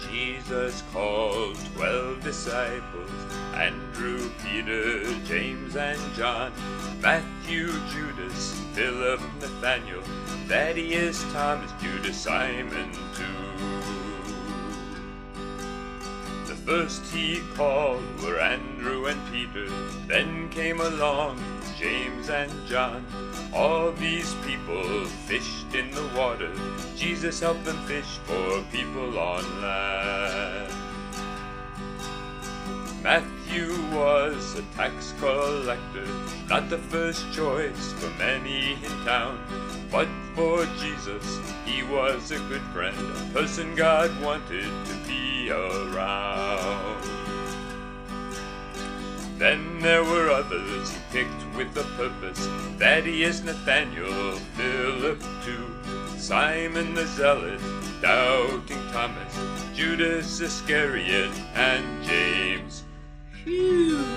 Jesus called 12 disciples, Andrew, Peter, James, and John, Matthew, Judas, Philip, Nathaniel, Thaddeus, Thomas, Judas, Simon too. The first he called were Andrew and Peter, then came along James and John. All these people fished in the water, Jesus helped them fish for people on land. Matthew was a tax collector, not the first choice for many in town, but for Jesus he was a good friend, a person God wanted to be around. Then there were others he picked with a purpose, Thaddeus, Nathaniel, Philip too, Simon the Zealot, Doubting Thomas, Judas Iscariot, and James. Phew!